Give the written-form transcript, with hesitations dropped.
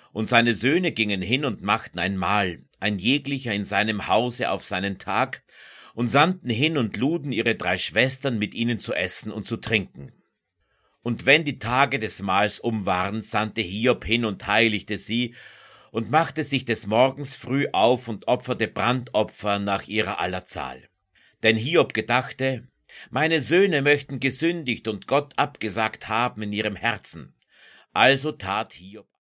Und seine Söhne gingen hin und machten ein Mahl, ein jeglicher in seinem Hause auf seinen Tag, und sandten hin und luden ihre 3 Schwestern mit ihnen zu essen und zu trinken. Und wenn die Tage des Mahls um waren, sandte Hiob hin und heiligte sie und machte sich des Morgens früh auf und opferte Brandopfer nach ihrer aller Zahl. Denn Hiob gedachte, meine Söhne möchten gesündigt und Gott abgesagt haben in ihrem Herzen. Also tat Hiob